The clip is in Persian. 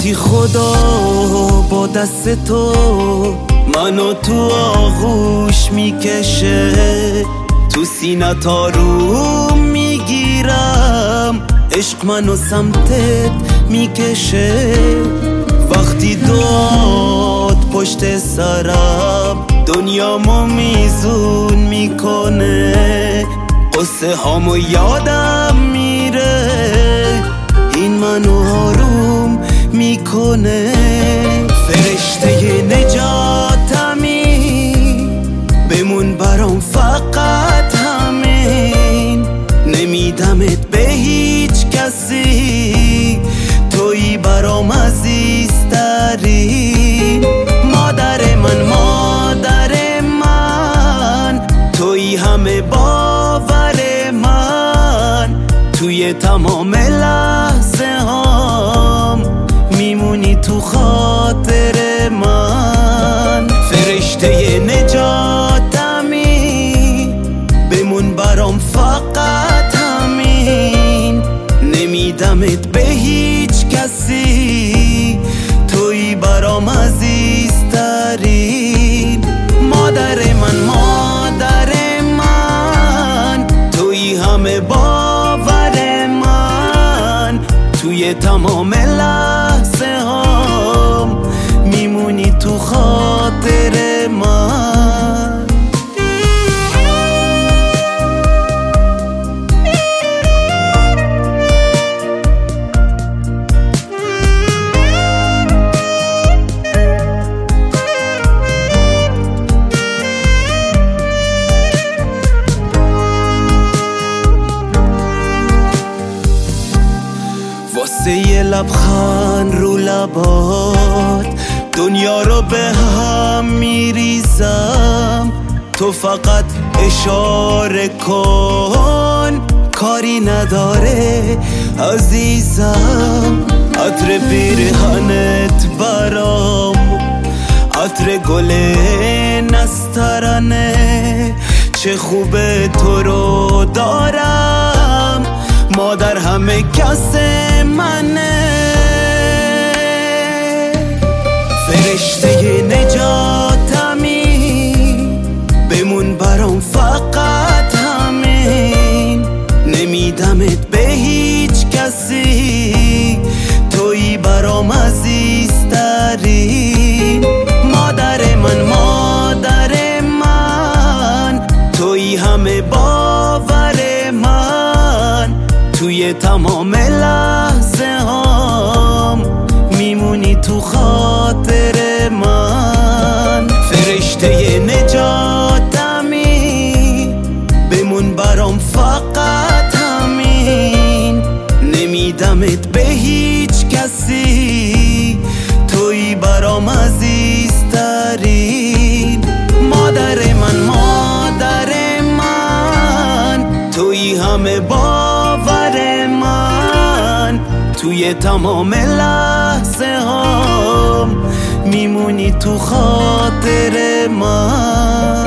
وقتی خدا با دست تو منو تو آغوش میکشه، تو سینت آروم میگیرم، عشق منو سمتت میکشه. وقتی دعات پشت سرم دنیامو میزون میکنه، قصه هامو یادم میره، این منو آروم میکنه. فرشته نجاتمی بمون برام فقط همین، نمیدمت به هیچ کسی، تویی برام عزیزترین. مادر من مادر من، تویی همه باور من، توی تمام لحظه هام میمونی تو خاطر من. فرشته نجاتمی بمون برام فقط همین، نمیدمت به هیچ کسی، تویی برام عزیزترین. مادر من مادر من، تویی همه باور من، توی تمام لحظه هام میمونی تو خاطر من. واسه یه لبخند رو لبات دنیا رو به هم میریزم، تو فقط اشاره کن، کاری نداره عزیزم. عطر پیرهنت برام عطر گل نسترنه، چه خوبه تو رو دارم، مادر همه کس منه. فرشته نجاتمی بمون برام فقط همین، نمیدمت به هیچ کسی، تویی برام عزیزترین. مادر من مادر من، تویی همه باور من، توی تمام لحظه هام میمونی تو خاطر من. فرشته نجاتمی بمون برام فقط همین، نمیدمت به هیچ کسی، تویی برام عزیزترین. مادر من مادر من، تویی همه باور من، توی تمام لحظه هام میمونی تو خاطر من.